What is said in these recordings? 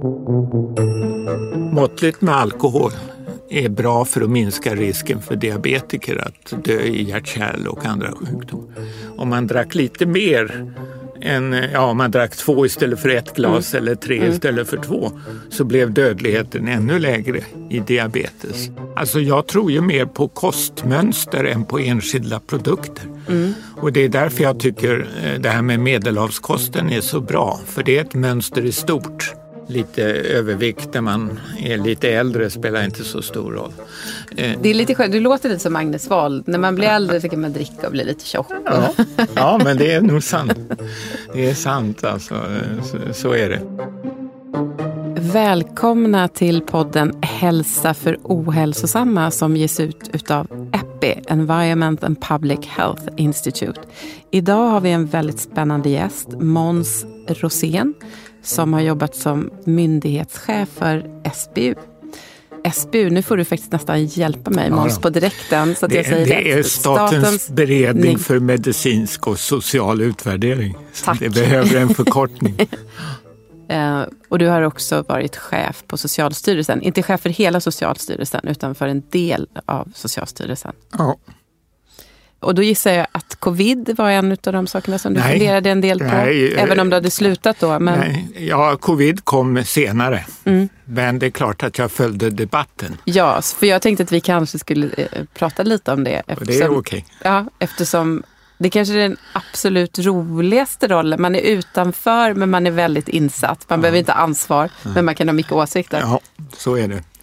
Måttligt med alkohol är bra för att minska risken för diabetiker att dö i hjärt-kärl och andra sjukdomar. Om man drack lite mer om man drack 2 istället för 1 glas eller 3 istället för 2, så blev dödligheten ännu lägre i diabetes. Alltså jag tror ju mer på kostmönster än på enskilda produkter. Och det är därför jag tycker det här med medelhavskosten är så bra, för det är ett mönster i stort. Lite övervikt när man är lite äldre spelar inte så stor roll. Det är lite skönt, du låter lite som Agnes Wold. När man blir äldre så kan man dricka och bli lite tjock. Ja, men det är nog sant. Det är sant alltså, så är det. Välkomna till podden Hälsa för ohälsosamma som ges ut utav EPI, Environment and Public Health Institute. Idag har vi en väldigt spännande gäst, Måns Rosén, som har jobbat som myndighetschef för SBU. SBU, nu får du faktiskt nästan hjälpa mig, Måns, på direkten. Så att jag säger det är Statens beredning för medicinsk och social utvärdering. Tack. Det behöver en förkortning. Och du har också varit chef på Socialstyrelsen. Inte chef för hela Socialstyrelsen utan för en del av Socialstyrelsen. Ja. Och då gissar jag att covid var en av de sakerna som du funderade en del på. Även om det hade slutat då. Men... Nej, covid kom senare. Men det är klart att jag följde debatten. Ja, för jag tänkte att vi kanske skulle prata lite om det. Och det är okej. Ja, eftersom det kanske är den absolut roligaste rollen. Man är utanför men man är väldigt insatt. Man behöver inte ansvar men man kan ha mycket åsikter. Ja, så är det.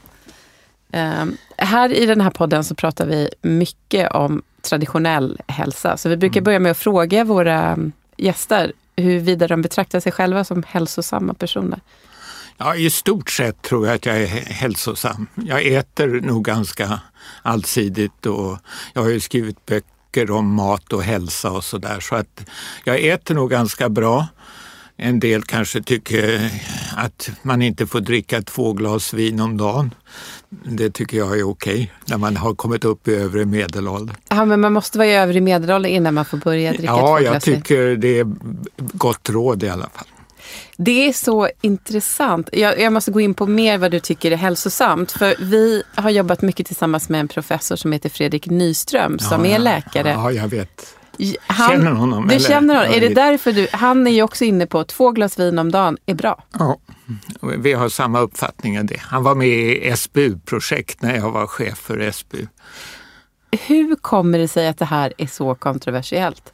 Här i den här podden så pratar vi mycket om traditionell hälsa. Så vi brukar börja med att fråga våra gäster huruvida de betraktar sig själva som hälsosamma personer. Ja, i stort sett tror jag att jag är hälsosam. Jag äter nog ganska allsidigt och jag har ju skrivit böcker om mat och hälsa och sådär. Så att jag äter nog ganska bra. En del kanske tycker att man inte får dricka 2 glas vin om dagen. Det tycker jag är okej när man har kommit upp i övre medelålder. Ja, men man måste vara i övre medelålder innan man får börja dricka 2 glas vin. Ja, jag tycker det är gott råd i alla fall. Det är så intressant. Jag måste gå in på mer vad du tycker är hälsosamt. För vi har jobbat mycket tillsammans med en professor som heter Fredrik Nyström som är läkare. Ja, jag vet. Känner honom? Du känner honom? Är det därför han är ju också inne på 2 glas vin om dagen är bra? Ja, vi har samma uppfattning av det. Han var med i SBU-projekt när jag var chef för SBU. Hur kommer det sig att det här är så kontroversiellt?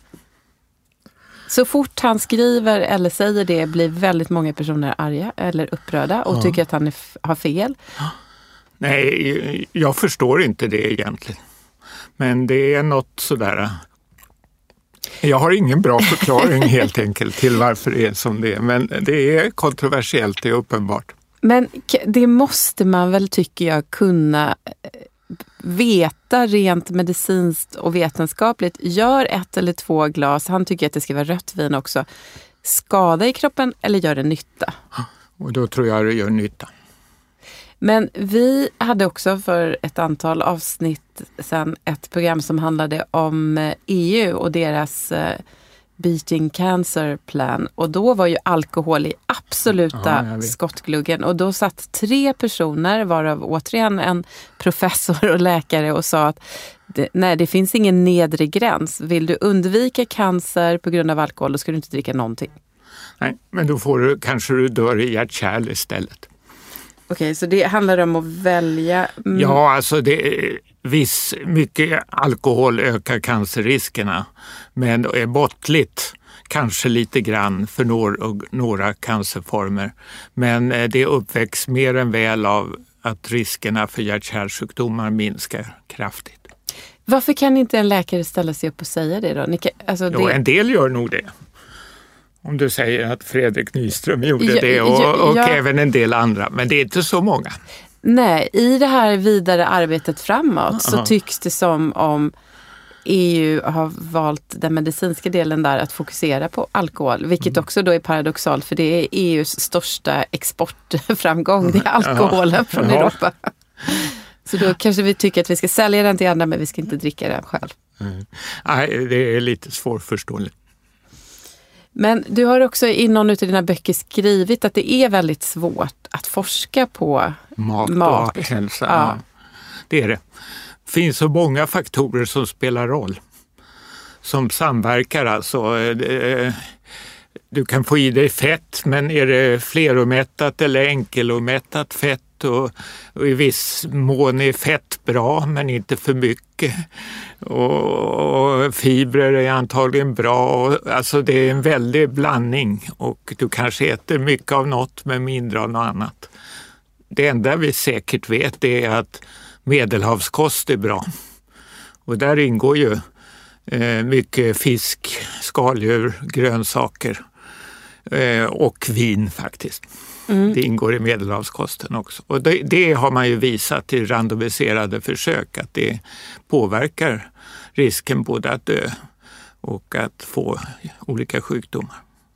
Så fort han skriver eller säger det blir väldigt många personer arga eller upprörda och tycker att han har fel. Nej, jag förstår inte det egentligen. Men det är något sådär. Jag har ingen bra förklaring helt enkelt till varför det är som det är. Men det är kontroversiellt, det är uppenbart. Men det måste man väl, tycker jag, kunna veta rent medicinskt och vetenskapligt. Gör 1 eller 2 glas, han tycker att det ska vara rött vin också. Skada i kroppen eller gör det nytta? Och då tror jag det gör nytta. Men vi hade också för ett antal avsnitt sedan ett program som handlade om EU och deras Beating Cancer Plan. Och då var ju alkohol i absoluta skottgluggen. Och då satt 3 personer, varav återigen en professor och läkare, och sa att det finns ingen nedre gräns. Vill du undvika cancer på grund av alkohol, då ska du inte dricka någonting. Nej, men då kanske du dör i hjärt-kärl istället. Okej, så det handlar om att välja... Ja, alltså mycket alkohol ökar cancerriskerna, men är måttligt kanske lite grann för några cancerformer. Men det uppväcks mer än väl av att riskerna för hjärt-kärlsjukdomar minskar kraftigt. Varför kan inte en läkare ställa sig upp och säga det då? En del gör nog det. Om du säger att Fredrik Nyström gjorde det och även en del andra. Men det är inte så många. Nej, i det här vidare arbetet framåt så tycks det som om EU har valt den medicinska delen där att fokusera på alkohol. Vilket också då är paradoxalt, för det är EUs största exportframgång. Det är alkoholen från Europa. Så då kanske vi tycker att vi ska sälja den till andra, men vi ska inte dricka den själv. Nej, det är lite svårförståeligt. Men du har också i någon av dina böcker skrivit att det är väldigt svårt att forska på mat. Och hälsa. Ja. Det är det. Det finns så många faktorer som spelar roll. Som samverkar alltså. Du kan få i dig fett, men är det fleromättat eller enkelomättat fett? Och i viss mån är fett bra, men inte för mycket. Och fibrer är antagligen bra. Alltså det är en väldig blandning och du kanske äter mycket av något men mindre av något annat. Det enda vi säkert vet är att medelhavskost är bra. Och där ingår ju mycket fisk, skaldjur, grönsaker och vin faktiskt. Det ingår i medelhavskosten också. Och det har man ju visat i randomiserade försök att det påverkar risken både att dö och att få olika sjukdomar.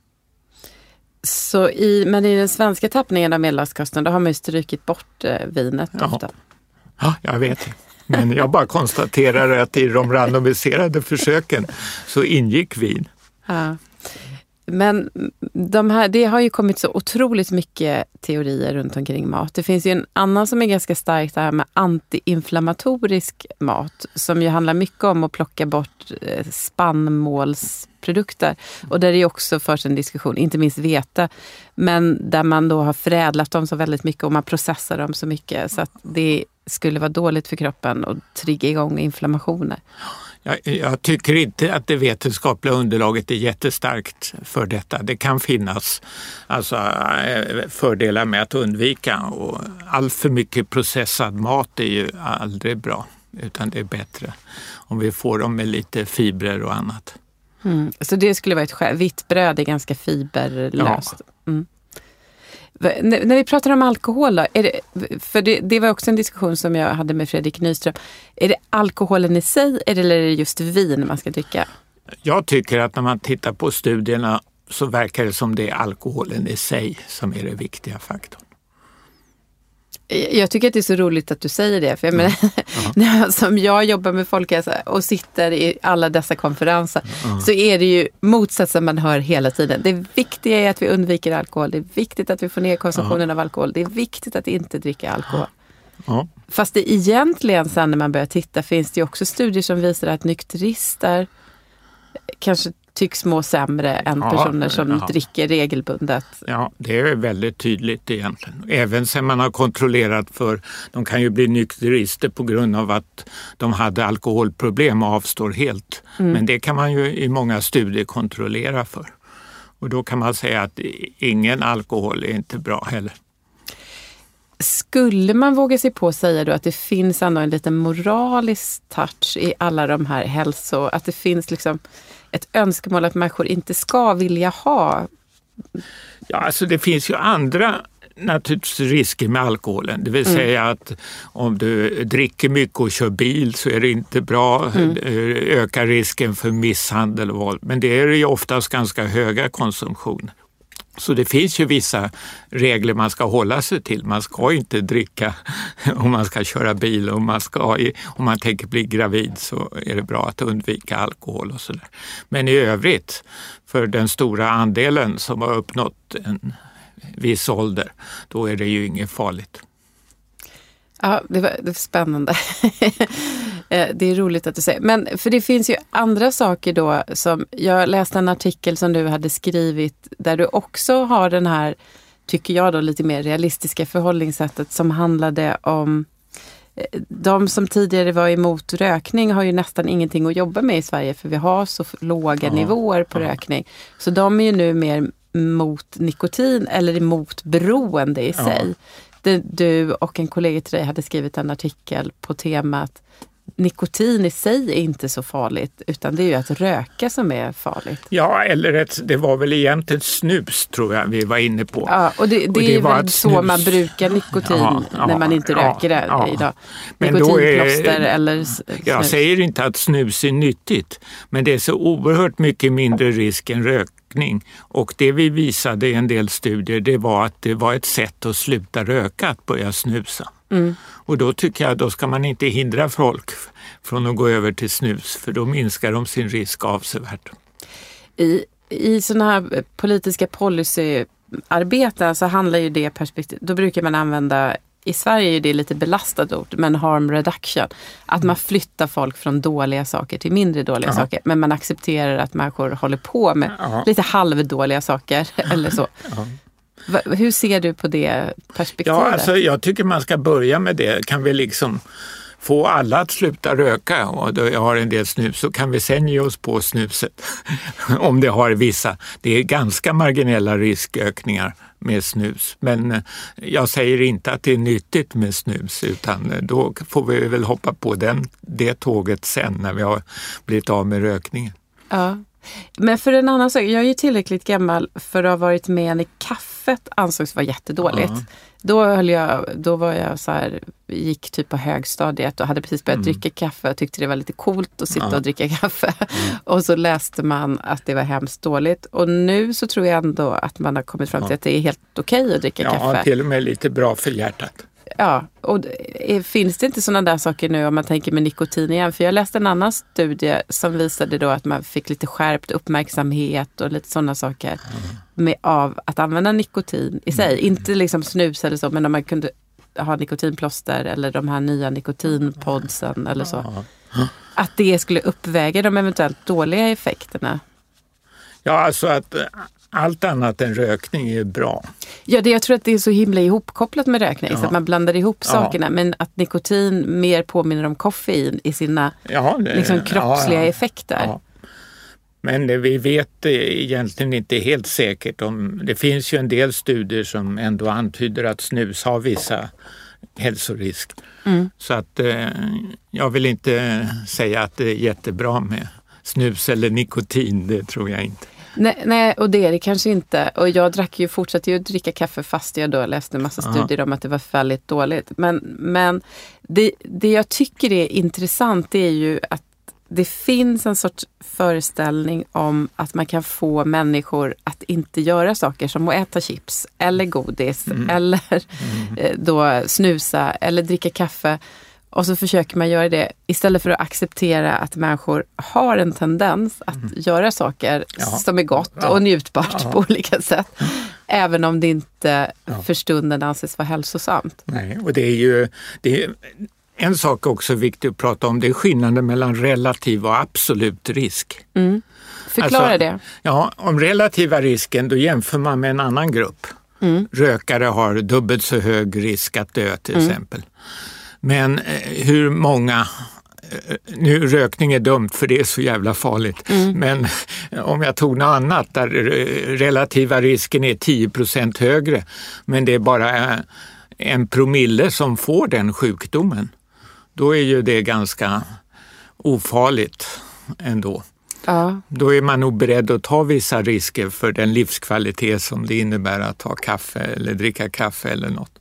Men i den svenska tappningen av medelhavskosten då har man ju strykit bort vinet ofta. Ja, jag vet. Men jag bara konstaterar att i de randomiserade försöken så ingick vin. Ja. Men det har ju kommit så otroligt mycket teorier runt omkring mat. Det finns ju en annan som är ganska starkt, det här med antiinflammatorisk mat, som ju handlar mycket om att plocka bort spannmålsprodukter. Och där det också förs en diskussion, inte minst vete, men där man då har förädlat dem så väldigt mycket och man processar dem så mycket så att det skulle vara dåligt för kroppen och trigga igång inflammationer. Jag tycker inte att det vetenskapliga underlaget är jättestarkt för detta. Det kan finnas fördelar med att undvika, och allt för mycket processad mat är ju aldrig bra, utan det är bättre om vi får dem med lite fibrer och annat. Så det skulle vara ett skäl. Vitt bröd är ganska fiberlöst. Ja. När vi pratar om alkohol då, för det var också en diskussion som jag hade med Fredrik Nyström. Är det alkoholen i sig eller är det just vin man ska dricka? Jag tycker att när man tittar på studierna så verkar det som det är alkoholen i sig som är den viktiga faktorn. Jag tycker att det är så roligt att du säger det. För jag menar, som jag jobbar med folkhälsa och sitter i alla dessa konferenser så är det ju motsatsen man hör hela tiden. Det viktiga är att vi undviker alkohol. Det är viktigt att vi får ner konsumtionen av alkohol. Det är viktigt att inte dricka alkohol. Fast det egentligen sen när man börjar titta finns det ju också studier som visar att nykterister kanske tycks må sämre än personer som dricker regelbundet. Ja, det är väldigt tydligt egentligen. Även sen man har kontrollerat, för de kan ju bli nykterister på grund av att de hade alkoholproblem och avstår helt. Men det kan man ju i många studier kontrollera för. Och då kan man säga att ingen alkohol är inte bra heller. Skulle man våga sig på att säga då att det finns ändå en liten moralisk touch i alla de här att det finns liksom ett önskemål att människor inte ska vilja ha? Ja, alltså det finns ju andra naturligtvis risker med alkoholen. Det vill säga att om du dricker mycket och kör bil så är det inte bra. Ökar risken för misshandel och våld. Men det är ju oftast ganska höga konsumtion. Så det finns ju vissa regler man ska hålla sig till. Man ska inte dricka om man ska köra bil, och om man tänker bli gravid så är det bra att undvika alkohol och sådär. Men i övrigt, för den stora andelen som har uppnått en viss ålder, då är det ju inget farligt. Ja, det var spännande. Det är roligt att du säger. Men för det finns ju andra saker då, som jag läste en artikel som du hade skrivit där du också har den här, tycker jag då, lite mer realistiska förhållningssättet som handlade om de som tidigare var emot rökning har ju nästan ingenting att jobba med i Sverige, för vi har så låga nivåer på rökning. Så de är ju nu mer mot nikotin eller emot beroende i sig. Du och en kollega till dig hade skrivit en artikel på temat nikotin i sig är inte så farligt, utan det är ju att röka som är farligt. Ja, eller det var väl egentligen snus, tror jag vi var inne på. Ja, och det är väl så man brukar nikotin när man inte röker det idag. Men nikotinplåster eller snus. Jag säger inte att snus är nyttigt, men det är så oerhört mycket mindre risk än rökning. Och det vi visade i en del studier, det var att det var ett sätt att sluta röka, att börja snusa. Och då tycker jag, då ska man inte hindra folk från att gå över till snus, för då minskar de sin risk avsevärt. I sådana här politiska policy arbeten så handlar ju det perspektiv. Då brukar man använda, i Sverige är det lite belastat ord, men harm reduction. Att man flyttar folk från dåliga saker till mindre dåliga saker. Men man accepterar att människor håller på med lite halvdåliga saker eller så. Hur ser du på det perspektivet? Ja, alltså jag tycker man ska börja med det. Kan vi liksom få alla att sluta röka och då jag har en del snus så kan vi sen ge oss på snuset. Om det har vissa. Det är ganska marginella riskökningar med snus. Men jag säger inte att det är nyttigt med snus utan då får vi väl hoppa på det tåget sen när vi har blivit av med rökningen. Ja. Men för en annan sak, jag är ju tillräckligt gammal för att ha varit med när kaffet ansågs vara jättedåligt. Då var jag så här, gick typ på högstadiet och hade precis börjat dricka kaffe och tyckte det var lite coolt att sitta och dricka kaffe. Och så läste man att det var hemskt dåligt. Och nu så tror jag ändå att man har kommit fram till att det är helt okej att dricka kaffe. Ja, till och med lite bra för hjärtat. Ja, och finns det inte sådana där saker nu om man tänker med nikotin igen? För jag läste en annan studie som visade då att man fick lite skärpt uppmärksamhet och lite sådana saker av att använda nikotin i sig. Inte liksom snus eller så, men om man kunde ha nikotinplåster eller de här nya nikotinpodsen eller så. Att det skulle uppväga de eventuellt dåliga effekterna. Ja, alltså att allt annat än rökning är bra. Ja, jag tror att det är så himla ihopkopplat med rökning. Så att man blandar ihop sakerna. Men att nikotin mer påminner om koffein i sina liksom, kroppsliga effekter. Ja. Men vi vet egentligen inte helt säkert om. Det finns ju en del studier som ändå antyder att snus har vissa hälsorisk. Så att jag vill inte säga att det är jättebra med snus eller nikotin, det tror jag inte. Nej, och det är det kanske inte. Och jag fortsatte ju att dricka kaffe fast jag då läste en massa studier om att det var väldigt dåligt. Men det jag tycker är intressant är ju att det finns en sorts föreställning om att man kan få människor att inte göra saker som att äta chips eller godis eller då snusa eller dricka kaffe. Och så försöker man göra det istället för att acceptera att människor har en tendens att göra saker som är gott och njutbart på olika sätt. Även om det inte för stunden anses vara hälsosamt. Nej, och det är en sak också viktigt att prata om. Det är skillnaden mellan relativ och absolut risk. Förklara det. Ja, om relativa risken då jämför man med en annan grupp. Rökare har dubbelt så hög risk att dö till exempel. Men hur många, nu rökning är dumt för det är så jävla farligt, men om jag tog något annat där relativa risken är 10% högre men det är bara 1 promille som får den sjukdomen, då är ju det ganska ofarligt ändå. Ja. Då är man nog beredd att ta vissa risker för den livskvalitet som det innebär att ta kaffe eller dricka kaffe eller något.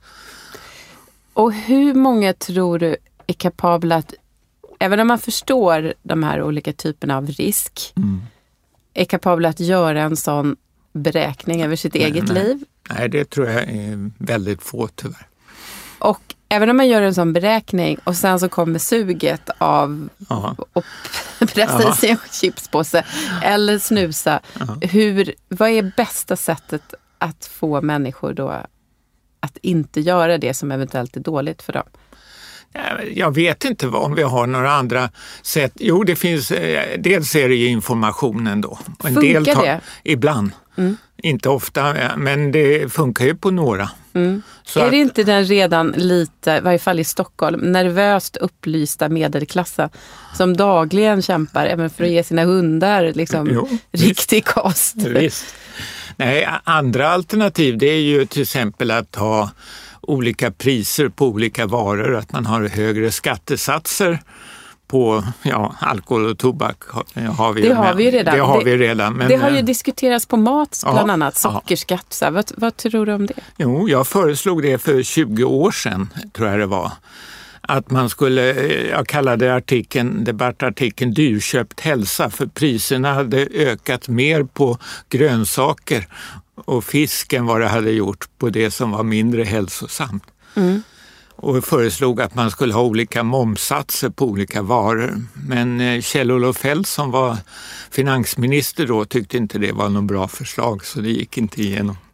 Och hur många tror du är kapabla att, även om man förstår de här olika typerna av risk, är kapabla att göra en sån beräkning över sitt eget liv? Nej, det tror jag är väldigt få tyvärr. Och även om man gör en sån beräkning och sen så kommer suget av att pressa i sig en chipspåse eller snusa, vad är bästa sättet att få människor då att inte göra det som eventuellt är dåligt för dem? Jag vet inte om vi har några andra sätt. Jo, det finns, dels är det ju informationen då. Funkar det? Ibland. Inte ofta, men det funkar ju på några. Så är det inte den redan lite, i varje fall i Stockholm, nervöst upplysta medelklassen som dagligen kämpar även för att ge sina hundar liksom, riktig kost? Visst. Nej, andra alternativ det är ju till exempel att ha olika priser på olika varor, att man har högre skattesatser på alkohol och tobak har vi. Det har vi ju redan. Det har vi redan. Men, det har ju diskuterats på mat bland annat, sockerskatt. Så vad tror du om det? Jo, jag föreslog det för 20 år sedan, tror jag det var. Att man skulle, jag kallade debattartikeln dyrköpt hälsa, för priserna hade ökat mer på grönsaker och fisk än vad det hade gjort på det som var mindre hälsosamt. Och föreslog att man skulle ha olika momssatser på olika varor. Men Kjell-Olof Feldt som var finansminister då tyckte inte det var någon bra förslag, så det gick inte igenom.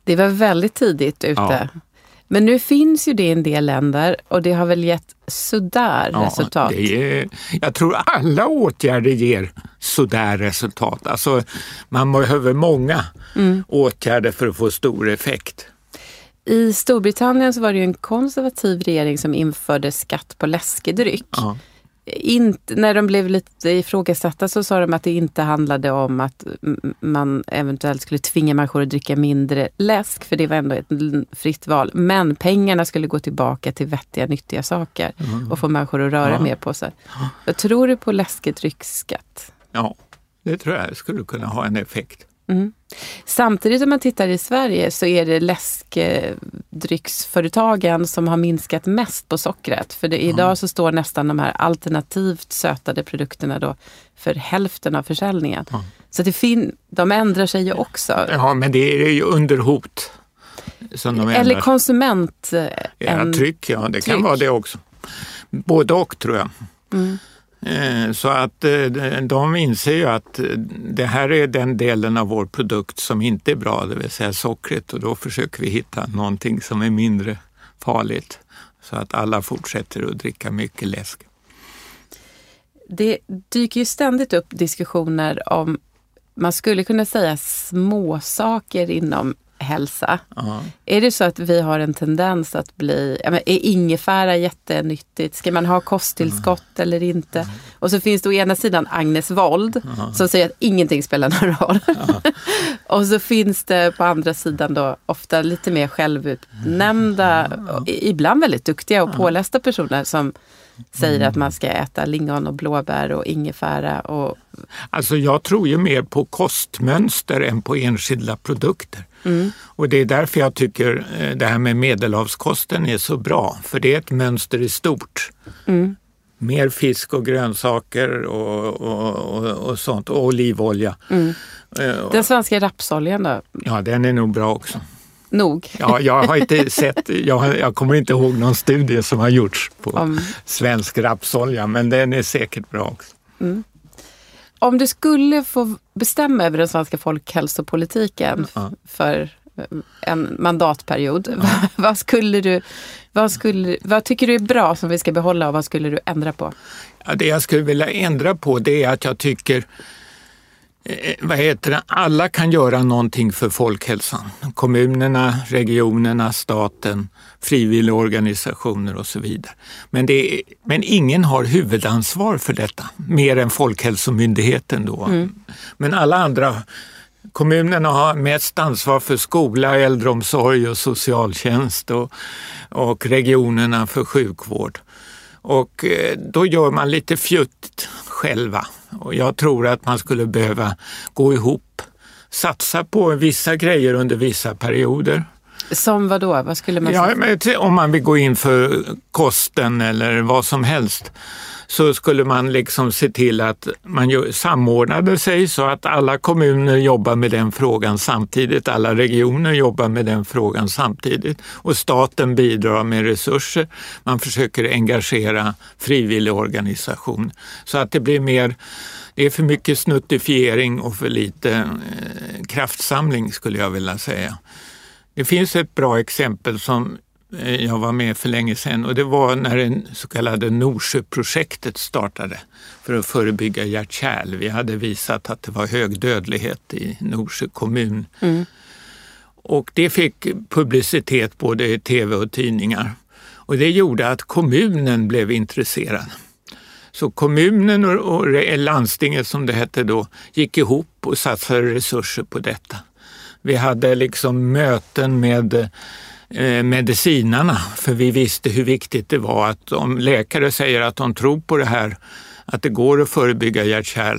Det var väldigt tidigt ute. Ja. Men nu finns ju det i en del länder och det har väl gett sådär resultat. Jag tror alla åtgärder ger sådär resultat. Alltså man behöver många åtgärder för att få stor effekt. I Storbritannien så var det ju en konservativ regering som införde skatt på läskedryck. Ja. När de blev lite ifrågasatta så sa de att det inte handlade om att man eventuellt skulle tvinga människor att dricka mindre läsk, för det var ändå ett fritt val. Men pengarna skulle gå tillbaka till vettiga, nyttiga saker och få människor att röra mer på sig. Jag tror du på läskedrycksskatt? Ja, det tror jag skulle kunna ha en effekt. Mm. Samtidigt om man tittar i Sverige så är det läskedrycksföretagen som har minskat mest på sockret. För idag så står nästan de här alternativt sötade produkterna då för hälften av försäljningen. Så de ändrar sig ju också. Ja, men det är ju under hot. Som de eller konsument. Tryck, det kan vara det också. Både och tror jag. Så att de inser ju att det här är den delen av vår produkt som inte är bra, det vill säga sockret, och då försöker vi hitta någonting som är mindre farligt så att alla fortsätter att dricka mycket läsk. Det dyker ju ständigt upp diskussioner om, man skulle kunna säga, små saker inom hälsa. Är det så att vi har en tendens att bli, är ingefära jättenyttigt? Ska man ha kosttillskott eller inte? Och så finns det å ena sidan Agnes Wold som säger att ingenting spelar någon roll. Och så finns det på andra sidan då ofta lite mer självutnämnda, ibland väldigt duktiga och pålästa personer som säger att man ska äta lingon och blåbär och ingefära. Alltså jag tror ju mer på kostmönster än på enskilda produkter. Och det är därför jag tycker det här med Medelhavskosten är så bra. För det är ett mönster i stort. Mer fisk och grönsaker och sånt. Och olivolja. Den svenska rapsoljan då? Ja, den är nog bra också. Nog. Ja, jag har inte sett, jag kommer inte ihåg någon studie som har gjorts på svensk rapsolja, men den är säkert bra också. Om du skulle få bestämma över den svenska folkhälsopolitiken för en mandatperiod, vad tycker du är bra som vi ska behålla och vad skulle du ändra på? Ja, det jag skulle vilja ändra på det är att jag tycker alla kan göra någonting för folkhälsan. Kommunerna, regionerna, staten, frivilligorganisationer och så vidare. Men ingen har huvudansvar för detta, mer än Folkhälsomyndigheten då. Men alla andra, kommunerna har mest ansvar för skola, äldreomsorg och socialtjänst och regionerna för sjukvård. Och då gör man lite fjutt själva. Och jag tror att man skulle behöva gå ihop, satsa på vissa grejer under vissa perioder. Som vad då? Vad skulle man säga? Om man vill gå in för kosten eller vad som helst, så skulle man liksom se till att man samordnade sig så att alla kommuner jobbar med den frågan samtidigt, alla regioner jobbar med den frågan samtidigt och staten bidrar med resurser. Man försöker engagera frivilligorganisation så att det blir mer, det är för mycket snuttifiering och för lite kraftsamling skulle jag vilja säga. Det finns ett bra exempel som jag var med för länge sedan och det var när det så kallade Norsjöprojektet startade för att förebygga hjärt-kärl. Vi hade visat att det var hög dödlighet i Norsjö kommun. Och det fick publicitet både i tv och tidningar. Och det gjorde att kommunen blev intresserad. Så kommunen och landstinget som det hette då gick ihop och satsade resurser på detta. Vi hade liksom möten med medicinarna för vi visste hur viktigt det var att om läkare säger att de tror på det här, att det går att förebygga hjärt-kärl,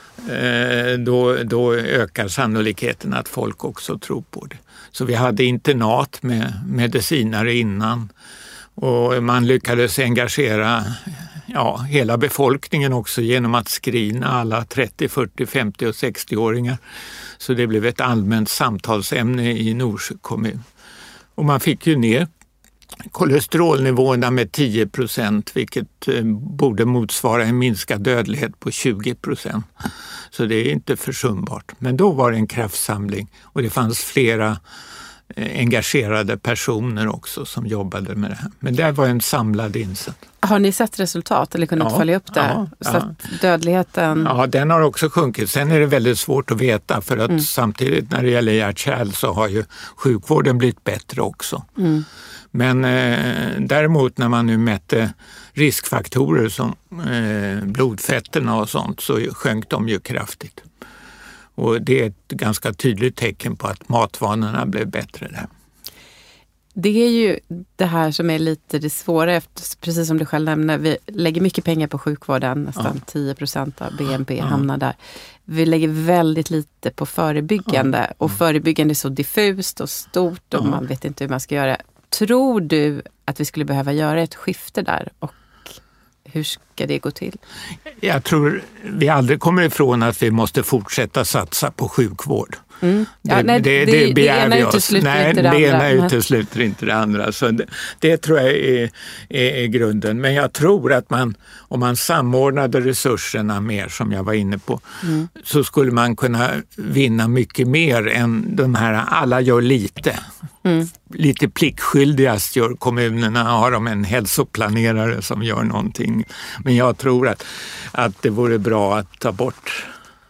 då ökar sannolikheten att folk också tror på det. Så vi hade internat med medicinare innan och man lyckades engagera hela befolkningen också genom att screena alla 30, 40, 50 och 60-åringar. Så det blev ett allmänt samtalsämne i Norsjö kommun. Och man fick ju ner kolesterolnivåerna med 10%, vilket borde motsvara en minskad dödlighet på 20%. Så det är inte försumbart. Men då var det en kraftsamling och det fanns flera engagerade personer också som jobbade med det här. Men det var en samlad insats. Har ni sett resultat eller kunnat följa upp det? Så att dödligheten... Ja, den har också sjunkit. Sen är det väldigt svårt att veta för att samtidigt när det gäller hjärt-kärl så har ju sjukvården blivit bättre också. Men däremot när man nu mätte riskfaktorer som blodfetterna och sånt så sjönk de ju kraftigt. Och det är ett ganska tydligt tecken på att matvanorna blev bättre där. Det är ju det här som är lite det svåra, precis som du själv nämner. Vi lägger mycket pengar på sjukvården, nästan 10% av BNP hamnar där. Vi lägger väldigt lite på förebyggande och förebyggande är så diffust och stort och man vet inte hur man ska göra. Tror du att vi skulle behöva göra ett skifte där och hur ska det gå till? Jag tror vi aldrig kommer ifrån att vi måste fortsätta satsa på sjukvård. Det ena utesluter inte det andra. Det ena utesluter inte det andra. Så det tror jag är grunden. Men jag tror att om man samordnade resurserna mer som jag var inne på så skulle man kunna vinna mycket mer än de här alla gör lite. Lite pliktskyldigast gör kommunerna, har de en hälsoplanerare som gör någonting. Men jag tror att det vore bra att ta bort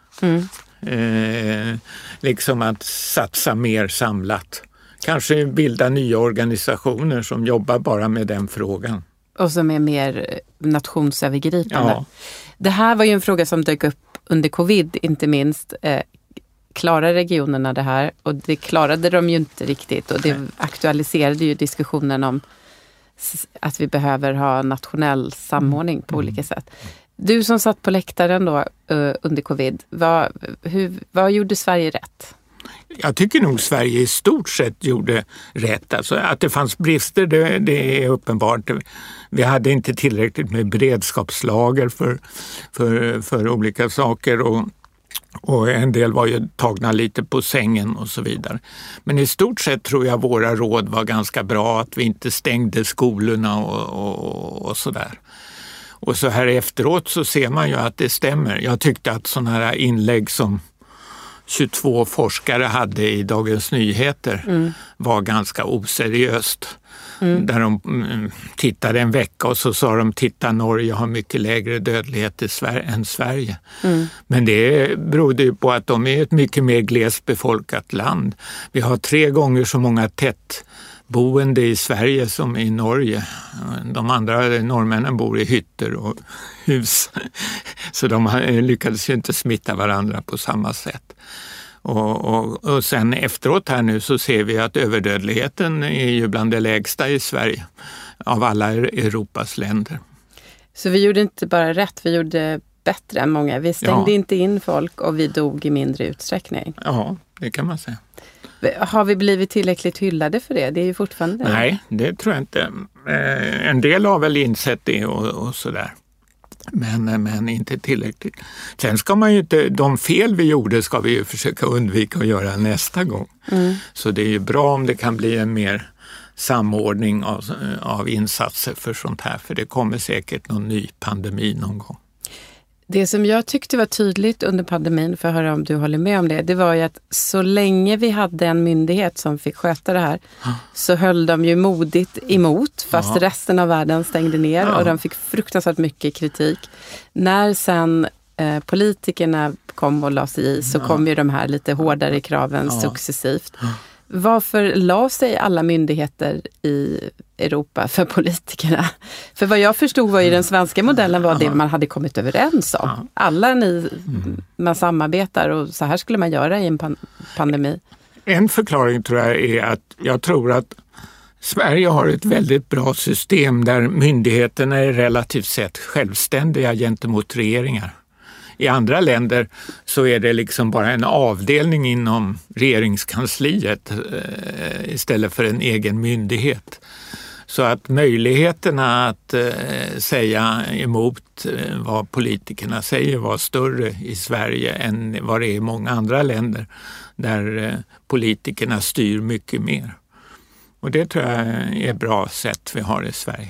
liksom att satsa mer samlat. Kanske bilda nya organisationer som jobbar bara med den frågan. Och som är mer nationsövergripande. Ja. Det här var ju en fråga som dök upp under covid inte minst. Klarar regionerna det här? Och det klarade de ju inte riktigt. Och det aktualiserade ju diskussionen om att vi behöver ha nationell samordning på olika sätt. Du som satt på läktaren då under covid, vad gjorde Sverige rätt? Jag tycker nog Sverige i stort sett gjorde rätt. Alltså att det fanns brister, det är uppenbart. Vi hade inte tillräckligt med beredskapslager för olika saker och en del var ju tagna lite på sängen och så vidare. Men i stort sett tror jag våra råd var ganska bra, att vi inte stängde skolorna och sådär. Och så här efteråt så ser man ju att det stämmer. Jag tyckte att sådana här inlägg som 22 forskare hade i Dagens Nyheter var ganska oseriöst. Där de tittade en vecka och så sa de, titta, Norge har mycket lägre dödlighet än Sverige. Men det berodde ju på att de är ett mycket mer glesbefolkat land. Vi har 3 gånger så många tättboende i Sverige som i Norge. De andra norrmännen bor i hytter och hus. Så de lyckades ju inte smitta varandra på samma sätt. Och sen efteråt här nu så ser vi att överdödligheten är ju bland det lägsta i Sverige av alla Europas länder. Så vi gjorde inte bara rätt, vi gjorde bättre än många. Vi stängde inte in folk och vi dog i mindre utsträckning. Ja, det kan man säga. Har vi blivit tillräckligt hyllade för det? Det är ju fortfarande det. Nej, det tror jag inte. En del har väl insett det och sådär. Men inte tillräckligt. Sen ska man ju inte, de fel vi gjorde ska vi ju försöka undvika att göra nästa gång. Så det är ju bra om det kan bli en mer samordning av insatser för sånt här. För det kommer säkert någon ny pandemi någon gång. Det som jag tyckte var tydligt under pandemin, för att höra om du håller med om det var ju att så länge vi hade en myndighet som fick sköta det här så höll de ju modigt emot fast resten av världen stängde ner och de fick fruktansvärt mycket kritik. När sen politikerna kom och la sig i så kom ju de här lite hårdare kraven successivt. Varför la sig alla myndigheter i Europa för politikerna? För vad jag förstod var ju den svenska modellen var det man hade kommit överens om. Alla man samarbetar och så här skulle man göra i en pandemi. En förklaring tror jag är att jag tror att Sverige har ett väldigt bra system där myndigheterna är relativt sett självständiga gentemot regeringar. I andra länder så är det liksom bara en avdelning inom regeringskansliet istället för en egen myndighet. Så att möjligheterna att säga emot vad politikerna säger var större i Sverige än vad det är i många andra länder där politikerna styr mycket mer. Och det tror jag är ett bra sätt vi har i Sverige.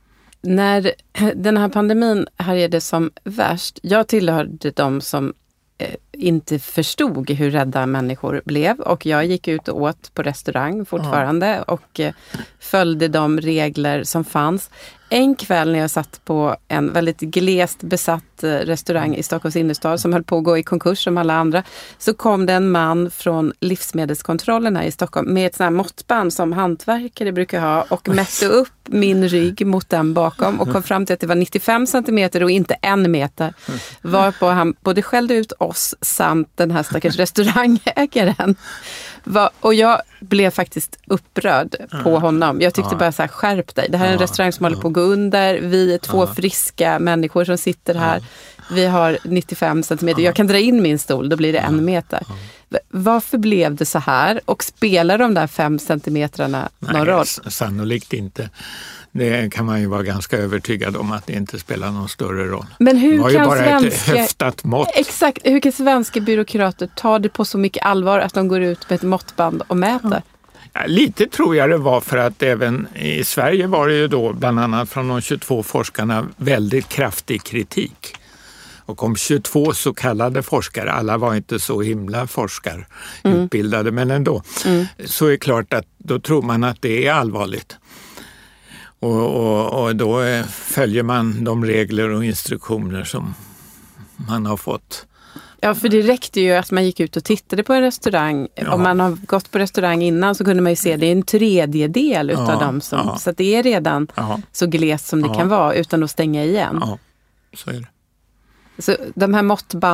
När den här pandemin härjade som värst, jag tillhörde de som inte förstod hur rädda människor blev. Och jag gick ut och åt på restaurang fortfarande och följde de regler som fanns. En kväll när jag satt på en väldigt glest besatt restaurang i Stockholms innerstad som höll på att gå i konkurs som alla andra, så kom det en man från livsmedelskontrollen här i Stockholm med ett sånt här måttband som hantverkare brukar ha och mätte upp min rygg mot den bakom och kom fram till att det var 95 centimeter och inte 1 meter. Varpå han både skällde ut oss samt den här stackars restaurangägaren. Och jag blev faktiskt upprörd på honom. Jag tyckte bara så här, skärp dig. Det här är en restaurang som håller på att gå under. Vi är 2 friska människor som sitter här. Vi har 95 centimeter. Jag kan dra in min stol, då blir det 1 meter. Varför blev det så här? Och spelar de där 5 centimetrarna någon roll? Sannolikt inte. Det kan man ju vara ganska övertygad om att det inte spelar någon större roll. Men hur det var kan ju bara ett höftat mått. Exakt. Hur kan svenska byråkrater ta det på så mycket allvar att de går ut med ett måttband och mäter? Ja, lite tror jag det var för att även i Sverige var det ju då bland annat från de 22 forskarna väldigt kraftig kritik. Och om 22 så kallade forskare, alla var inte så himla forskarutbildade, men ändå, så är det klart att då tror man att det är allvarligt. Och då följer man de regler och instruktioner som man har fått. Ja, för det räckte ju att man gick ut och tittade på en restaurang. Ja. Om man har gått på restaurang innan så kunde man ju se det är en 1/3 utav dem som... Ja. Så att det är redan så glest som det kan vara utan att stänga igen. Ja, så är det. Så de här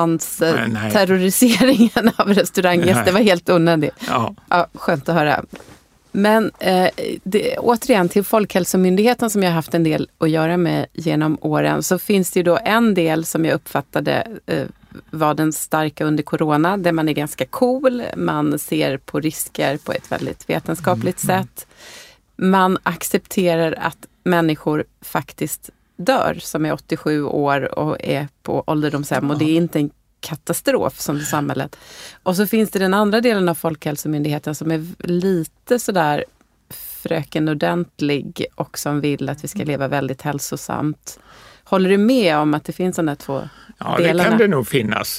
terroriseringen av restauranggäster var helt onödig. Ja, skönt att höra. Men återigen till Folkhälsomyndigheten som jag har haft en del att göra med genom åren, så finns det ju då en del som jag uppfattade var den starka under corona, där man är ganska cool, man ser på risker på ett väldigt vetenskapligt sätt. Man accepterar att människor faktiskt dör som är 87 år och är på ålderdomshem och det är inte en katastrof som samhället. Och så finns det den andra delen av Folkhälsomyndigheten som är lite sådär fröken ordentlig och som vill att vi ska leva väldigt hälsosamt. Håller du med om att det finns sådana 2 delarna? Ja, det kan det nog finnas.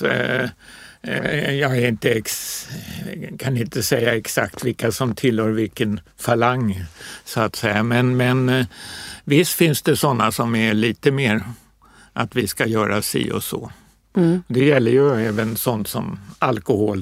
Jag är inte kan inte säga exakt vilka som tillhör vilken falang så att säga. Men visst finns det sådana som är lite mer att vi ska göra si och så. Det gäller ju även sånt som alkohol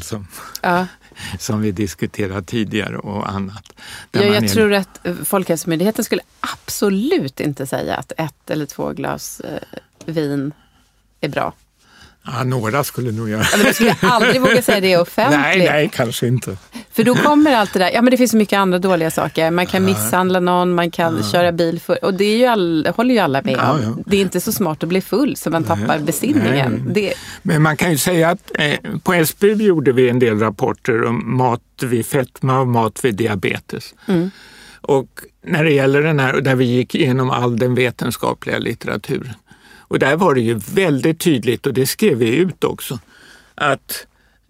som vi diskuterade tidigare och annat. Jag tror att Folkhälsomyndigheten skulle absolut inte säga att 1 eller 2 glas vin är bra. Ja, några skulle nog göra. Ja, men du skulle aldrig våga säga det offentligt. Nej, kanske inte. För då kommer allt det där. Ja, men det finns så mycket andra dåliga saker. Man kan misshandla någon, man kan köra bil för. Och det är ju håller ju alla med om. Ja. Det är inte så smart att bli full så man tappar besinningen. Men man kan ju säga att på SBU gjorde vi en del rapporter om mat vid fetma och mat vid diabetes. Och när det gäller den här, där vi gick igenom all den vetenskapliga litteraturen. Och där var det ju väldigt tydligt, och det skrev vi ut också, att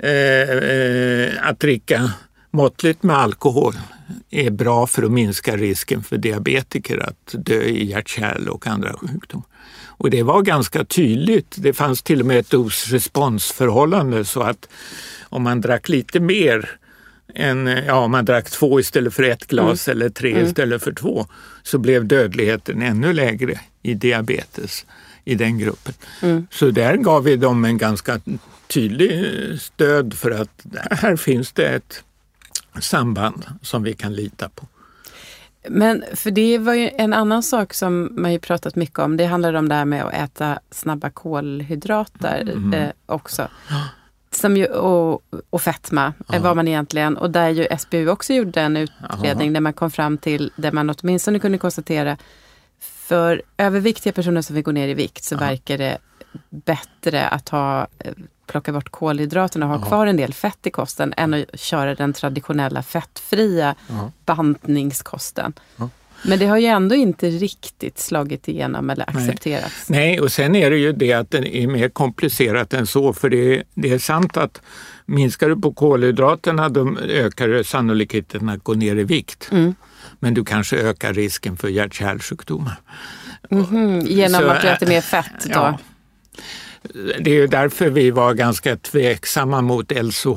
dricka måttligt med alkohol är bra för att minska risken för diabetiker att dö i hjärt-kärl och andra sjukdomar. Och det var ganska tydligt. Det fanns till och med ett dos-responsförhållande så att om man drack lite mer om man drack 2 istället för 1 glas eller 3 istället för 2 så blev dödligheten ännu lägre i diabetes i den gruppen. Så där gav vi dem en ganska tydlig stöd för att här finns det ett samband som vi kan lita på. Men för det var ju en annan sak som man ju pratat mycket om. Det handlar om det här med att äta snabba kolhydrater också. Som ju, och fetma, var man egentligen. Och där ju SBU också gjorde en utredning där man kom fram till, där man åtminstone kunde konstatera för överviktiga personer som vill gå ner i vikt så verkar det bättre att plocka bort kolhydraterna och ha kvar en del fett i kosten än att köra den traditionella fettfria bantningskosten. Men det har ju ändå inte riktigt slagit igenom eller accepterats. Nej, och sen är det ju det att det är mer komplicerat än så. För det är sant att minskar du på kolhydraterna då ökar sannolikheten att gå ner i vikt. Men du kanske ökar risken för hjärt-kärlsjukdomar. Genom att du äter mer fett då? Ja. det är ju därför vi var ganska tveksamma mot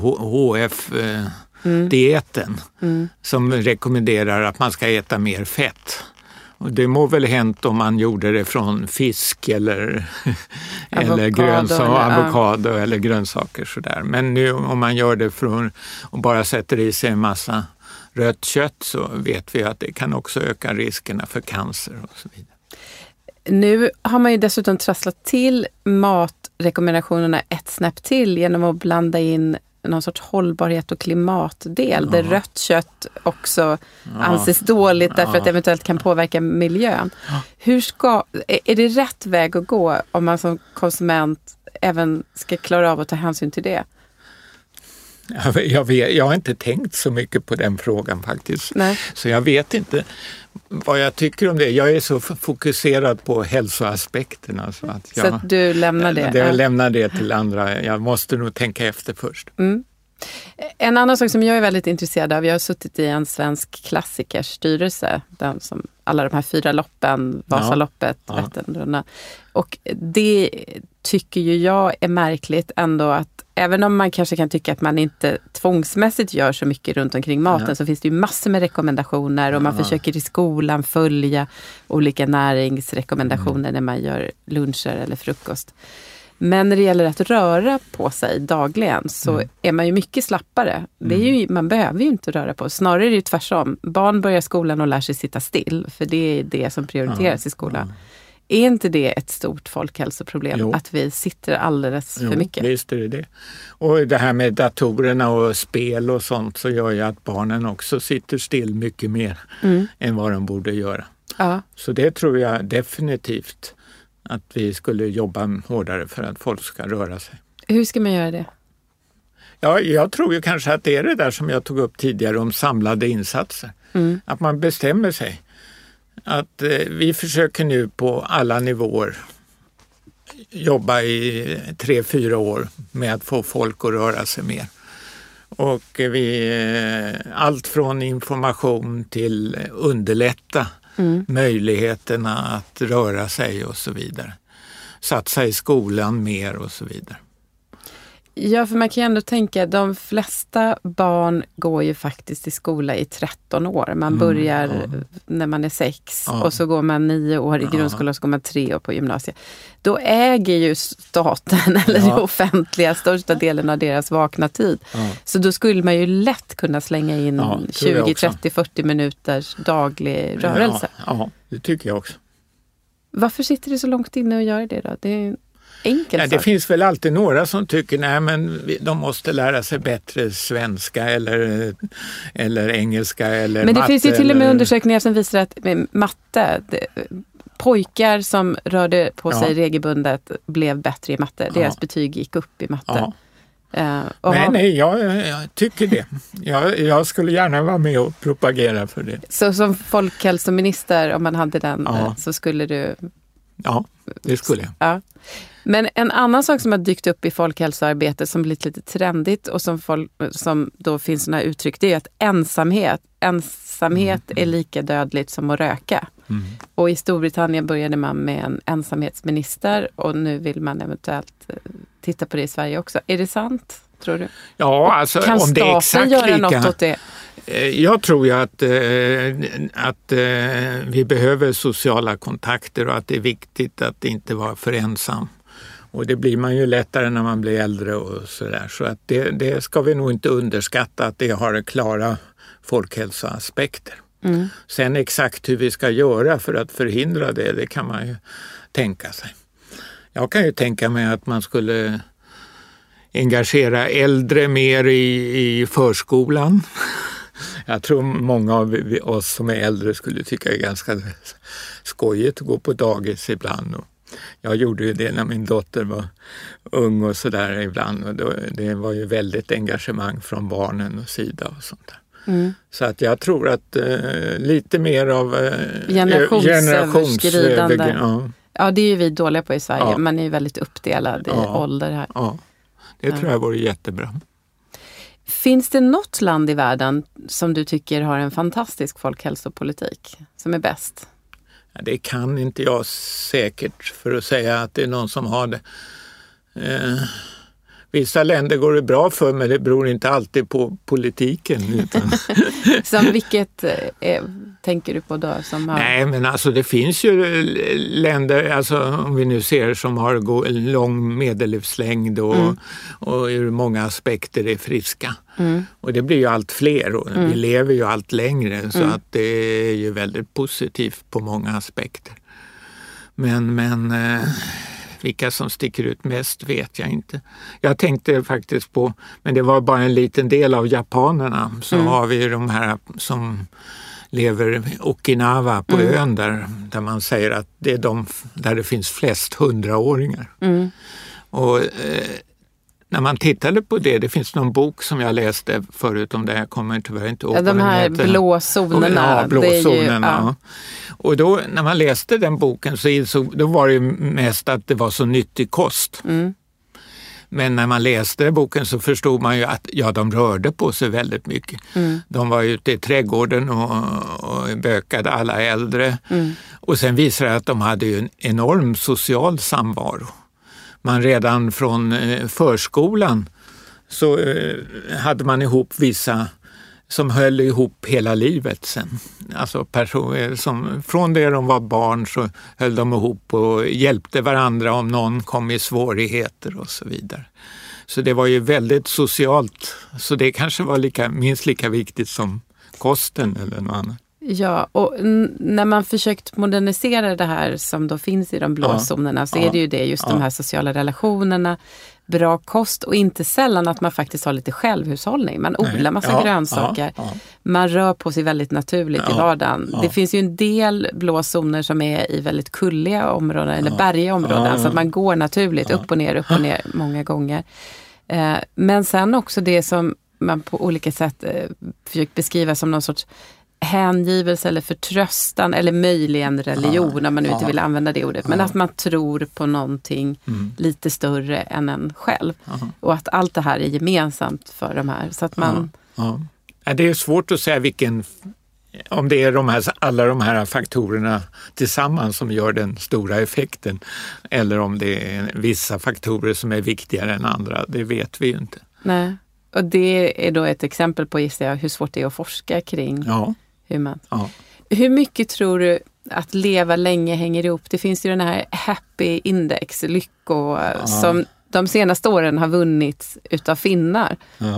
LCHF-dieten som rekommenderar att man ska äta mer fett. Och det må väl hänt om man gjorde det från fisk eller avokado eller grönsaker sådär. Men nu om man gör det från och bara sätter i sig en massa rött kött så vet vi att det kan också öka riskerna för cancer och så vidare. Nu har man ju dessutom trasslat till matrekommendationerna ett snäpp till genom att blanda in någon sorts hållbarhet och klimatdel där rött kött också anses dåligt därför att det eventuellt kan påverka miljön. Är det rätt väg att gå om man som konsument även ska klara av att ta hänsyn till det? Jag har inte tänkt så mycket på den frågan faktiskt. Nej. Så jag vet inte vad jag tycker om det. Jag är så fokuserad på hälsoaspekterna. Så att du lämnar det? Jag lämnar det till andra. Jag måste nog tänka efter först. Mm. En annan sak som jag är väldigt intresserad av, jag har suttit i en svensk klassikers styrelse, den som alla de här 4 loppen, Vasaloppet, Vätternrundan. Och det tycker ju jag är märkligt ändå att även om man kanske kan tycka att man inte tvångsmässigt gör så mycket runt omkring maten så finns det ju massor med rekommendationer och man försöker i skolan följa olika näringsrekommendationer när man gör luncher eller frukost. Men när det gäller att röra på sig dagligen så är man ju mycket slappare. Det är ju, man behöver ju inte röra på sig. Snarare är det ju tvärtom. Barn börjar skolan och lär sig sitta still. För det är det som prioriteras i skolan. Är inte det ett stort folkhälsoproblem? Att vi sitter alldeles för mycket? Visst är det. Och det här med datorerna och spel och sånt så gör ju att barnen också sitter still mycket mer än vad de borde göra. Ja. Så det tror jag definitivt att vi skulle jobba hårdare för att folk ska röra sig. Hur ska man göra det? Ja, jag tror ju kanske att det är det där som jag tog upp tidigare om samlade insatser. Att man bestämmer sig. Att vi försöker nu på alla nivåer jobba i 3-4 år med att få folk att röra sig mer. Och allt från information till underlätta möjligheterna att röra sig och så vidare. Satsa i skolan mer och så vidare. Ja, för man kan ju ändå tänka att de flesta barn går ju faktiskt i skola i 13 år. Man börjar när man är 6 och så går man 9 år i grundskolan och så går man 3 år på gymnasiet. Då äger ju staten eller det offentliga största delen av deras vakna tid. Så då skulle man ju lätt kunna slänga in 20, 30, 40 minuters daglig rörelse. Ja, det tycker jag också. Varför sitter det så långt inne och gör det då? Det är enkelt. Det finns väl alltid några som tycker men de måste lära sig bättre svenska eller engelska eller men det matte, finns ju till och med undersökningar som visar att matte, pojkar som rörde på sig regelbundet blev bättre i matte. Deras betyg gick upp i matte. Nej, jag tycker det. Jag skulle gärna vara med och propagera för det. Så som folkhälsominister, om man hade den, så skulle du... Ja, det skulle jag. Ja. Men en annan sak som har dykt upp i folkhälsoarbetet som blivit lite trendigt och som då finns sådana uttryck, det är att ensamhet är lika dödligt som att röka. Och i Storbritannien började man med en ensamhetsminister och nu vill man eventuellt titta på det i Sverige också. Är det sant, tror du? Ja, alltså kan om det är exakt göra något åt det? Jag tror ju att vi behöver sociala kontakter och att det är viktigt att inte vara för ensam. Och det blir man ju lättare när man blir äldre och sådär. Så att det ska vi nog inte underskatta att det har klara folkhälsoaspekter. Sen exakt hur vi ska göra för att förhindra det kan man ju tänka sig. Jag kan ju tänka mig att man skulle engagera äldre mer i förskolan. Jag tror många av oss som är äldre skulle tycka det är ganska skojigt att gå på dagis ibland. Och jag gjorde ju det när min dotter var ung och sådär ibland. Och det var ju väldigt engagemang från barnen och sida och sånt där. Så att jag tror att lite mer av generationsöverskridande. Ja, det är ju vi dåliga på i Sverige. Man är ju väldigt uppdelad i ålder här. Ja, det tror jag vore jättebra. Finns det något land i världen som du tycker har en fantastisk folkhälsopolitik som är bäst? Det kan inte jag säkert för att säga att det är någon som har det. Vissa länder går det bra för, men det beror inte alltid på politiken. Utan Som vilket tänker du på då? Som har... Nej, men alltså det finns ju länder, alltså om vi nu ser, som har en lång medellivslängd och ur många aspekter är friska. Och det blir ju allt fler och vi lever ju allt längre, så att det är ju väldigt positivt på många aspekter. Men vilka som sticker ut mest vet jag inte. Jag tänkte faktiskt på, men det var bara en liten del av japanerna, så har vi de här som lever i Okinawa på ön där man säger att det är där det finns flest 100-åringar. Och när man tittade på det finns någon bok som jag läste förut om det, jag kommer tyvärr inte ihåg. Ja, de här blå zonerna. Ja, blå zonerna. Och då när man läste den boken då var det mest att det var så nyttig kost. Men när man läste boken så förstod man ju att de rörde på sig väldigt mycket. De var ute i trädgården och bökade alla äldre. Och sen visade det att de hade ju en enorm social samvaro. Man redan från förskolan så hade man ihop vissa som höll ihop hela livet sen. Alltså personer som från det de var barn så höll de ihop och hjälpte varandra om någon kom i svårigheter och så vidare. Så det var ju väldigt socialt, så det kanske var minst lika viktigt som kosten eller något annat. Ja, och när man försökt modernisera det här som då finns i de blå zonerna så är det ju det, just de här sociala relationerna, bra kost och inte sällan att man faktiskt har lite självhushållning. Man odlar massa grönsaker. Man rör på sig väldigt naturligt i vardagen. Det finns ju en del blå zoner som är i väldigt kulliga områden eller bergiga områden så att man går naturligt upp och ner många gånger. Men sen också det som man på olika sätt försökt beskriva som någon sorts hängivelse eller förtröstan eller möjligen religion om man nu inte vill använda det ordet, men att man tror på någonting lite större än en själv och att allt det här är gemensamt för de här, så att man... Det är svårt att säga om det är alla de här faktorerna tillsammans som gör den stora effekten eller om det är vissa faktorer som är viktigare än andra, det vet vi ju inte. Nej, och det är då ett exempel på, gissar jag, hur svårt det är att forska kring hur man... Hur mycket tror du att leva länge hänger ihop? Det finns ju den här Happy Index, som de senaste åren har vunnits utav finnar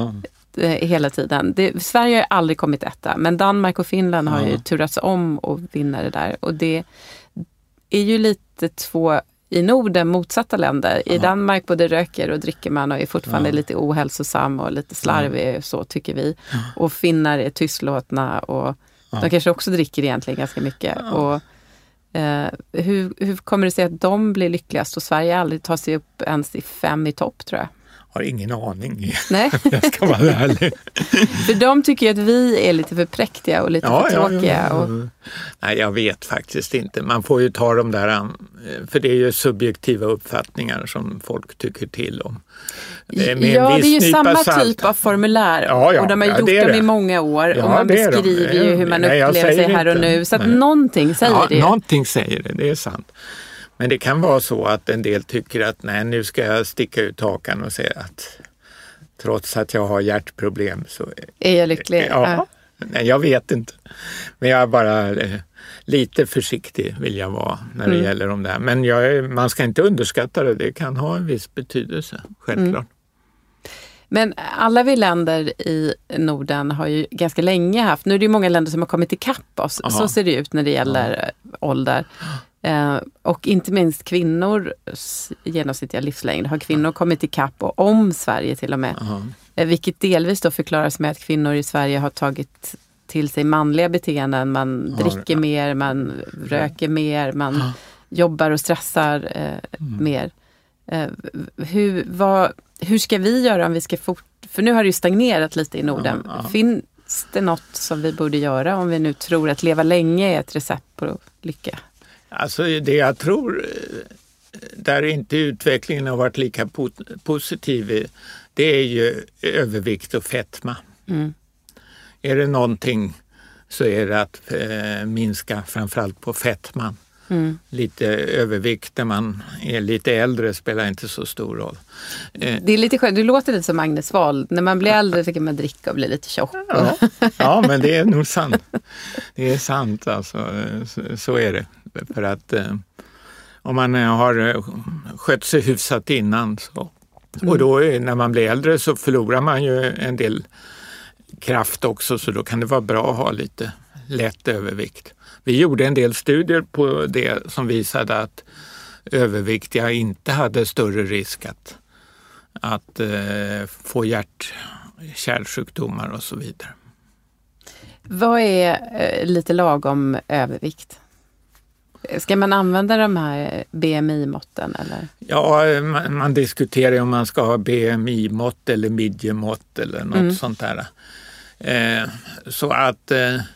hela tiden. Sverige har aldrig kommit etta, men Danmark och Finland har ju turats om och vinna det där. Och det är ju lite två i Norden motsatta länder. I Danmark både röker och dricker man och är fortfarande lite ohälsosam och lite slarvig, så tycker vi. Och finnar är tystlåtna och de kanske också dricker egentligen ganska mycket. Och hur kommer det sig att de blir lyckligast och Sverige aldrig tar sig upp ens i 5 i topp, tror jag? Har ingen aning. Nej. Jag ska vara ärlig. För de tycker ju att vi är lite för präktiga och lite för tråkiga. Och... Nej, jag vet faktiskt inte. Man får ju ta dem där, för det är ju subjektiva uppfattningar som folk tycker till om. Det är ju samma typ av formulär och de har gjort dem i många år och man beskriver ju hur man upplever sig här och nu. Så att någonting säger det. Någonting säger det är sant. Men det kan vara så att en del tycker att nu ska jag sticka ut hakan och säga att trots att jag har hjärtproblem så är jag lycklig. Nej, jag vet inte. Men jag är bara lite försiktig vill jag vara när det gäller om det här. Men man ska inte underskatta det. Det kan ha en viss betydelse, självklart. Men alla vi länder i Norden har ju ganska länge haft, nu är det ju många länder som har kommit ikapp oss. Så ser det ut när det gäller ålder. Och inte minst kvinnors genomsnittliga livslängd har kvinnor kommit ikapp och om Sverige till och med. Vilket delvis då förklaras med att kvinnor i Sverige har tagit till sig manliga beteenden. Man dricker mer, man röker mer, man jobbar och stressar mer. Hur ska vi göra om vi ska för nu har det ju stagnerat lite i Norden. Finns det något som vi borde göra om vi nu tror att leva länge är ett recept på lycka? Alltså det jag tror, där inte utvecklingen har varit lika positiv, det är ju övervikt och fetma. Är det någonting så är det att minska framförallt på fetman. Lite övervikt när man är lite äldre spelar inte så stor roll. Det är lite skönt, du låter lite som Agnes Wold. När man blir äldre så kan man dricka och bli lite tjock. Ja, men det är nog sant. Det är sant alltså, så är det. För att om man har skött sig hyfsat innan så. Och då när man blir äldre så förlorar man ju en del kraft också, så då kan det vara bra att ha lite lätt övervikt. Vi gjorde en del studier på det som visade att överviktiga inte hade större risk att få hjärt-kärlsjukdomar och så vidare. Vad är lite lagom övervikt? Ska man använda de här BMI-måtten eller? Ja, man diskuterar om man ska ha BMI-mått eller midjemått eller något sånt där. Så att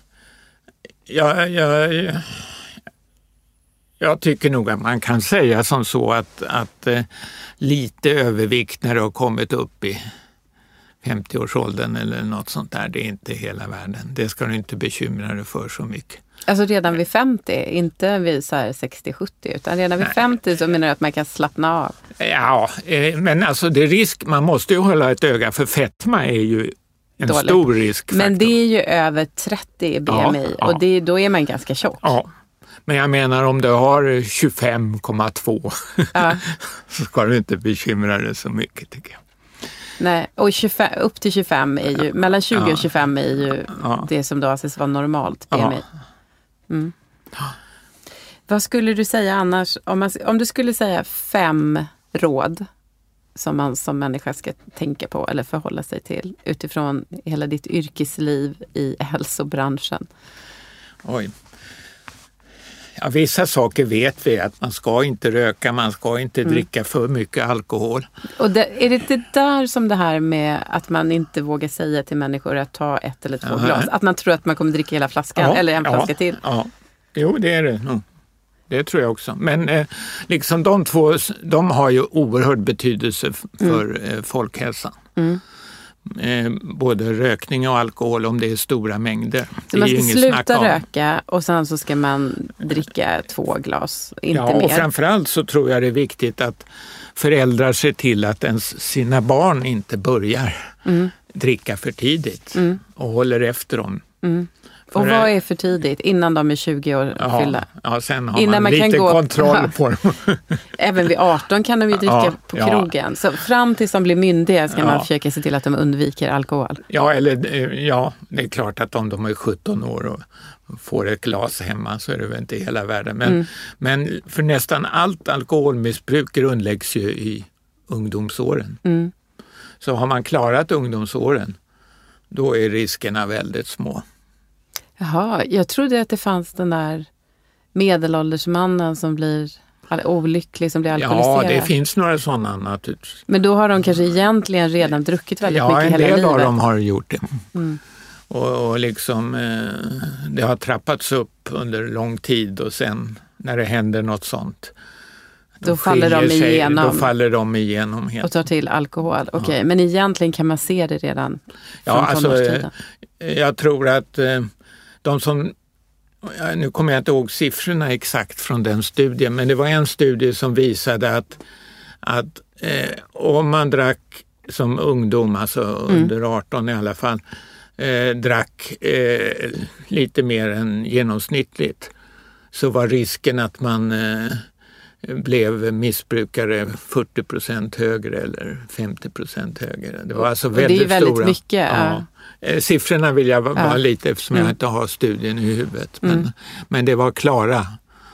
jag tycker nog att man kan säga som så att lite övervikt när du har kommit upp i 50-årsåldern eller något sånt där, det är inte hela världen. Det ska du inte bekymra dig för så mycket. Alltså redan vid 50, inte vid så här 60-70, utan redan vid 50 så menar du att man kan slappna av? Ja, men alltså det är risk, man måste ju hålla ett öga, för fetma är ju en stor riskfaktor. Men det är ju över 30 BMI och då är man ganska tjock. Ja, men jag menar om du har 25,2 så ska du inte bekymra dig så mycket tycker jag. Nej, och upp till 25 är ju, mellan 20 och 25 är ju det som då anses vara normalt BMI. Vad skulle du säga annars, om du skulle säga 5 råd som man som människa ska tänka på eller förhålla sig till utifrån hela ditt yrkesliv i hälsobranschen? Oj. Ja, vissa saker vet vi, att man ska inte röka, man ska inte dricka för mycket alkohol. Och är det inte där som det här med att man inte vågar säga till människor att ta 1 eller 2 glas? Att man tror att man kommer dricka hela flaskan eller en flaska till? Ja, jo det är det nog. Det tror jag också. Men liksom de två, de har ju oerhörd betydelse för folkhälsan. Både rökning och alkohol om det är stora mängder. Så man ska sluta röka och sen så ska man dricka 2 glas, inte mer. Och framförallt så tror jag det är viktigt att föräldrar ser till att sina barn inte börjar dricka för tidigt och håller efter dem. Och vad är för tidigt? Innan de är 20 år fyllda? Ja, sen har man lite kontroll på dem. Även vid 18 kan de ju dricka på krogen. Så fram tills de blir myndiga ska man försöka se till att de undviker alkohol. Ja, det är klart att om de är 17 år och får ett glas hemma så är det väl inte hela världen. Men för nästan allt alkoholmissbruk grundläggs ju i ungdomsåren. Så har man klarat ungdomsåren, då är riskerna väldigt små. Jaha, jag trodde att det fanns den där medelåldersmannen som blir olycklig, som blir alkoholiserad. Ja, det finns några sådana naturligtvis. Men då har de kanske egentligen redan druckit väldigt mycket hela livet. Ja, en del av dem har gjort det. Och liksom det har trappats upp under lång tid och sen när det händer något sånt då faller de igenom helt. Och tar till alkohol. Okej, men egentligen kan man se det redan från tonårstiden. Jag tror att de som, nu kommer jag inte ihåg siffrorna exakt från den studien, men det var en studie som visade att om man drack som ungdom, alltså under 18 i alla fall, drack lite mer än genomsnittligt, så var risken att man blev missbrukare 40% högre eller 50% högre. Det var alltså väldigt stora. Det är väldigt mycket. Siffrorna vill jag vara lite eftersom jag inte har studien i huvudet. Men det var klara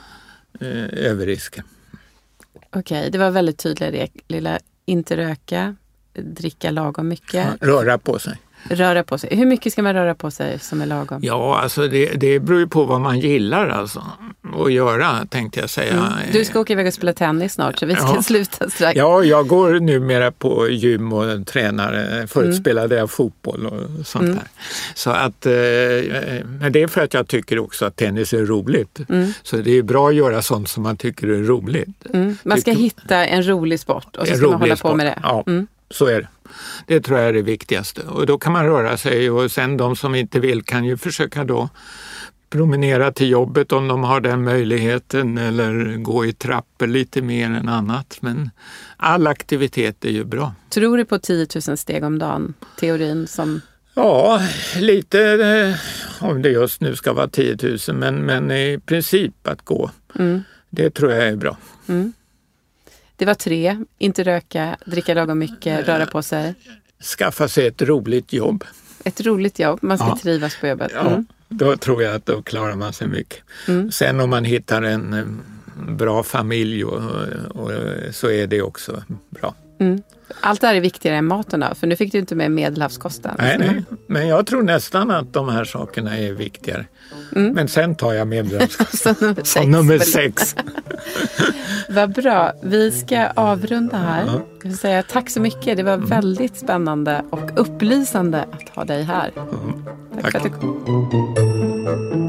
överrisker. Okej, det var väldigt tydligt. Lilla inte röka, dricka lagom mycket. Röra på sig. Röra på sig. Hur mycket ska man röra på sig som är lagom? Ja, alltså det beror ju på vad man gillar alltså att göra, tänkte jag säga. Du ska åka iväg och spela tennis snart, så vi ska sluta strax. Ja, jag går numera på gym och tränar. Förut spelade jag fotboll och sånt där. Så att, men det är för att jag tycker också att tennis är roligt. Så det är bra att göra sånt som man tycker är roligt. Man ska hitta en rolig sport och så ska man hålla på med det. Ja, så är det. Det tror jag är det viktigaste. Och då kan man röra sig och sen de som inte vill kan ju försöka då promenera till jobbet om de har den möjligheten eller gå i trappor lite mer än annat. Men all aktivitet är ju bra. Tror du på 10 000 steg om dagen? Teorin som... Ja, lite om det just nu ska vara 10 000 men i princip att gå. Det tror jag är bra. Det var 3. Inte röka, dricka lagom mycket, röra på sig. Skaffa sig ett roligt jobb. Ett roligt jobb, man ska trivas på jobbet. Ja, då tror jag att då klarar man sig mycket. Sen om man hittar en bra familj och så är det också bra. Allt det här är viktigare än maten då, för nu fick du inte med Medelhavskosten. Nej, men jag tror nästan att de här sakerna är viktigare. Men sen tar jag Medelhavskosten som nummer 6. Vad bra. Vi ska avrunda här. Jag vill säga tack så mycket. Det var väldigt spännande och upplysande att ha dig här. Tack. För att du kom.